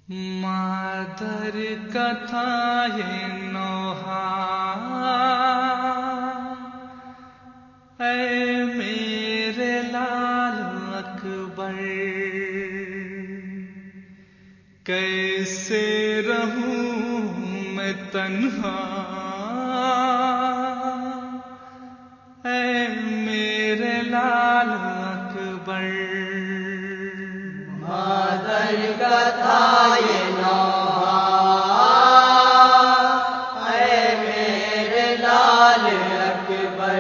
مادر کتھا یہ نوحہ اے میرے لال اکبر، کیسے رہوں میں تنہا اے میرے لال اکبر۔ مادر کتھا یہ نوحہ اے میرے لال اکبر،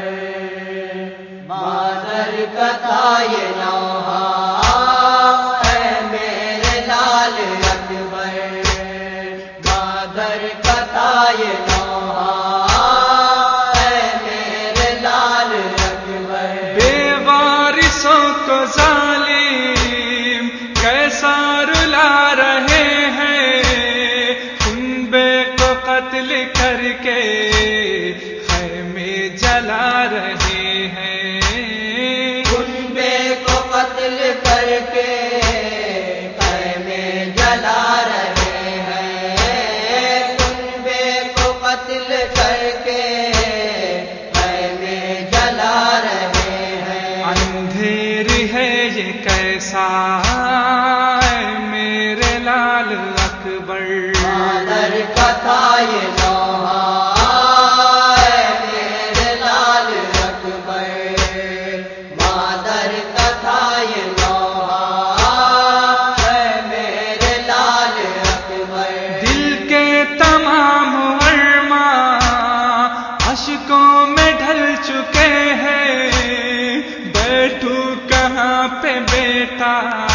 مادر کتھا یہ نوحہ اے میرے لال اکبر، مادر کتھا یہ نوحہ اے میرے لال اکبر۔ بے وارثوں کو ظالم کیسا رلا رہے ہیں، کنبے کو قتل کر کے خیمے جلا رہے ہیں، کنبے کو قتل کر کے خیمے جلا رہے ہیں، کنبے کو قتل کر کے خیمے جلا رہے ہیں۔ اندھیر ہے یہ کیسا میرے لال اکبر، مادر کتھا یہ نوحہ اے میرے لال اکبر، مادر کتھا یہ نوحہ اے میرے لال اکبر۔ دل کے تمام ارماں اشکوں میں ڈھل چکے ہیں، بیٹھوں کہاں پہ بیٹا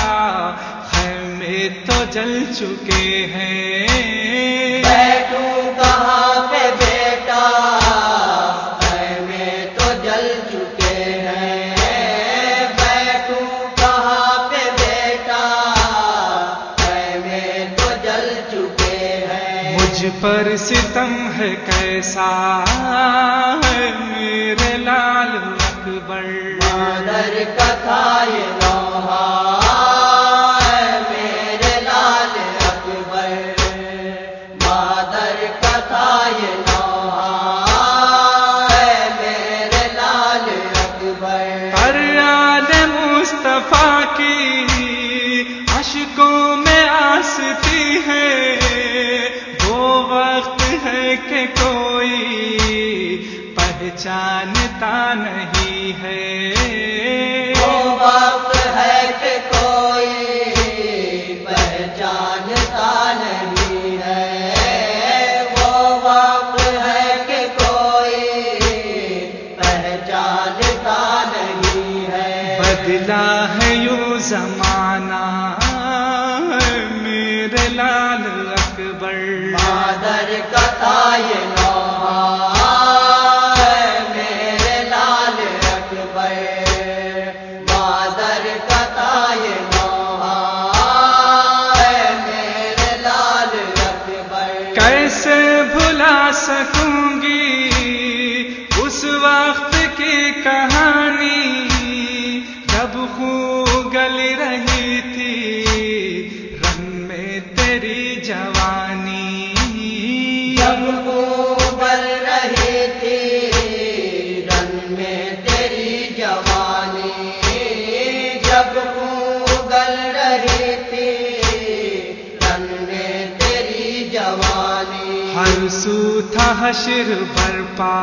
خیمے تو جل چکے ہیں، بیٹھوں کہاں پہ بیٹا خیمے تو جل چکے ہیں، بیٹھوں کہاں پہ بیٹا خیمے تو جل چکے ہیں۔ مجھ پر ستم ہے کیسا ہے میرے لال اکبر، مادر کتھا یہ نوحہ اے میرے لال اکبر، مادر کتھا یہ نوحہ اے میرے لال اکبر۔ پر آل مصطفیٰ کی اشکوں میں آستی ہے، وہ وقت ہے کہ کوئی پہچانتا نہیں ہے، وہ وقت ہے کہ کوئی پہچانتا نہیں ہے، وہ وقت ہے کہ کوئی پہچانتا نہیں ہے۔ بدلا ہے یوں زمانہ میرے لال اکبر، مادر کتھا یہ نوحہ اے میرے لال اکبر، مادر کتھا یہ نوحہ اے میرے لال اکبر۔ کیسے بھلا سکوں گی اس وقت کی کہانی، جب خون گل رہی تھی رن میں تیری جوانی، جب خون گل رہی تھی رن میں تیری جوانی، جب خون گل رہی تھی رن میں تیری جوانی۔ ہر سو تھا حشر برپا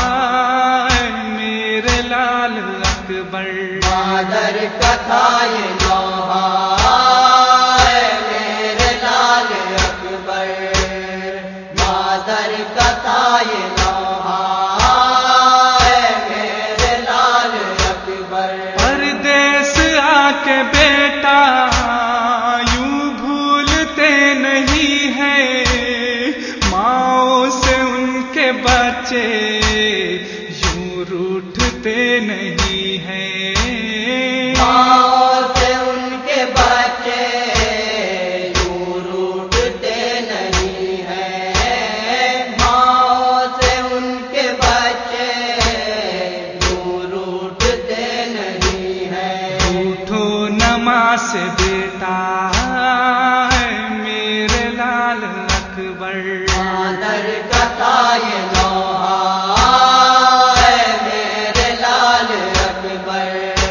میرے لال اکبر، مادر کتھا یہ نوحہ اے میرے لال اکبر، مادر کتھا یہ نوحہ اے میرے لال اکبر۔ پردیس آ کے بیٹا یوں بھولتے نہیں ہیں، ماں سے ان کے بچے یوں روٹھتے نہیں ہیں، ماں سے ان کے بچے یوں روٹھتے نہیں ہیں، ماں سے ان کے بچے یوں روٹھتے نہیں ہیں۔ اٹھو نماز سے بیٹا اکبر مادر کا تھا یہ نوحہ اے میرے لال اکبر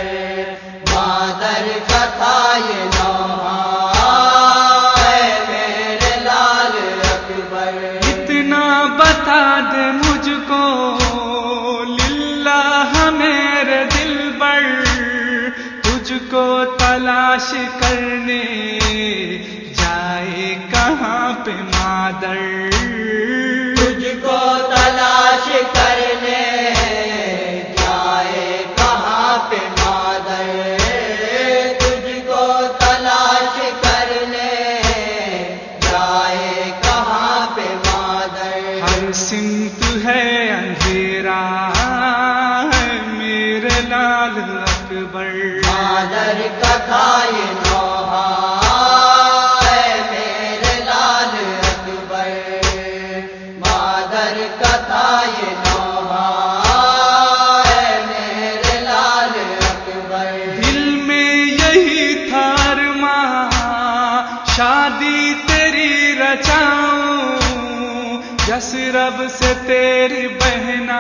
مادر کا تھا یہ نوحہ اے میرے لال اکبر اتنا بتا دے مجھ کو للہ میرے دلبر تجھ کو تلاش کرنے جائے کہاں پہ مادر تجھ کو تلاش کرنے جائے کہاں پہ مادر تجھ کو تلاش کرنے جائے کہاں پہ مادر ہر سمت ہے اندھیرا ہے میرے لال اکبر مادر کا تھا یہ نوحہ اے میرے لال اکبر مادر کا تھا یہ نوحہ اے میرے لال اکبر دل میں یہی تھا ارماں شادی تیری رچاؤں یثرب سے تیری بہنا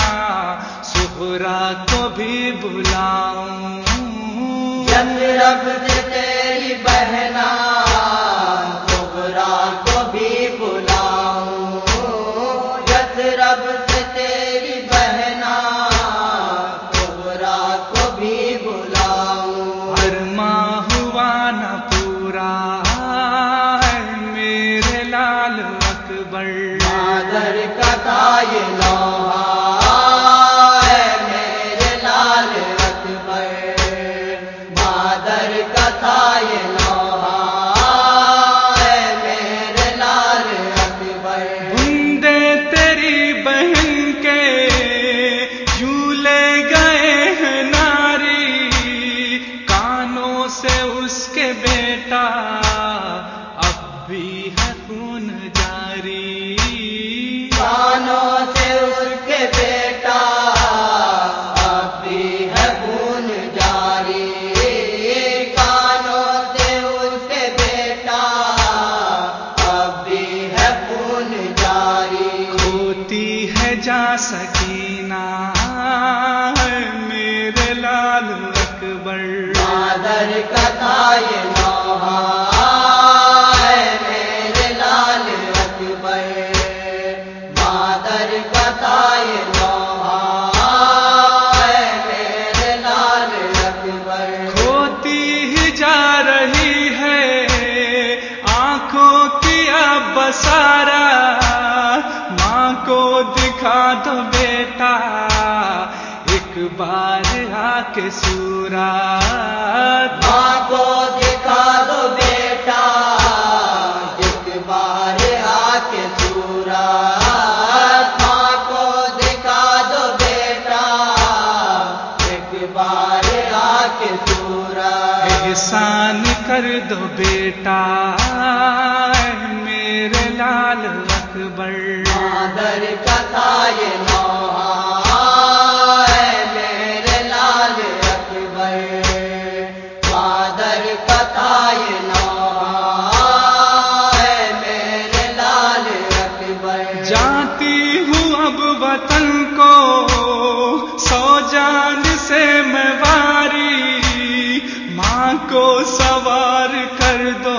سغرا کو بھی بلاؤں یثرب سے تیری بہنا صغرا کو بھی بلاؤں یثرب سے تیری بہنا صغرا کو بھی بلاؤں ارماں ہوا نہ پورا ہے میرے لال اکبر مادر کا تھا یہ نوحہ اے میرے لال اکبر مادر کا تھا یہ نوحہ اے میرے لال اکبر بندے تیری بہن کے یوں لے گئے ہیں ناری کانوں سے اس کے بیٹا اب بھی ہے خون جاری کانوں سے اس کے بیٹا اب بھی ہے خون جاری کانوں سے اس کے بیٹا اب بھی ہے خون جاری ہوتی ہے جا سکینہ ہے میرے لال اکبر مادر کا تھا یہ نوحہ اے میرے لال اکبر مادر کا تھا یہ نوحہ اے میرے لال اکبر کھوتی ہی جا رہی ہے آنکھوں کی اب بسارا ماں کو دکھا دو بیٹا ایک بار آ کے صورت ماں کو دکھا دو بیٹا ایک بار آ کے صورت ماں کو دکھا دو بیٹا ایک بار آ کے صورت احسان کر دو بیٹا اے میرے لال اکبر مادر کا تھا یہ نوحہ اے میرے لال اکبر مادر کا تھا یہ نوحہ اے میرے لال اکبر جاتی ہوں اب وطن کو سو جان سے میں واری ماں کو سوار کر دو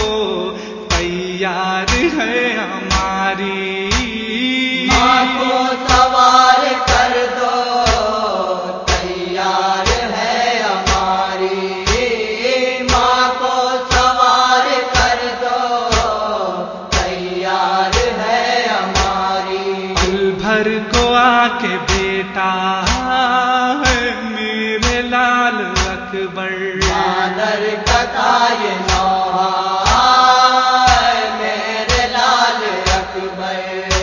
تیار ہے ہماری ماں کو سوار کر دو تیار ہے ہماری ماں کو سوار کر دو تیار ہے ہماری پل بھر کو آ کے بیٹا ہے میرے لال اکبر مادر کا تھا یہ نوحہ اے میرے لال اکبر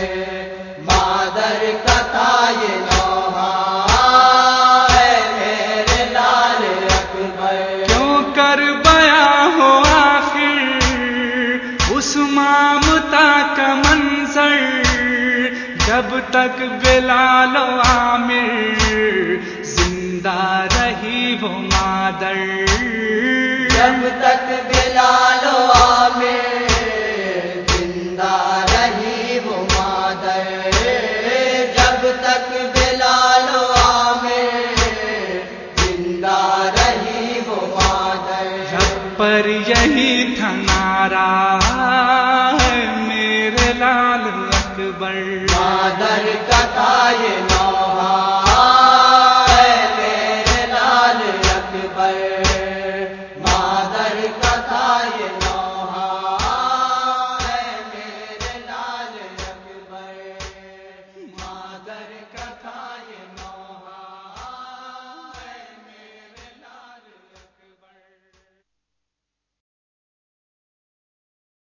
مادر کا تھا یہ نوحہ اے میرے لال اکبر کیوں کر بیا ہو آخر اس مامتا کا منظر جب تک بلال و عامر زندہ رہی وہ مادر جب تک بلال و عامر زندہ پر یہی تھا نعرہ ہے میرے لال اکبر، مادر کا تھا یہ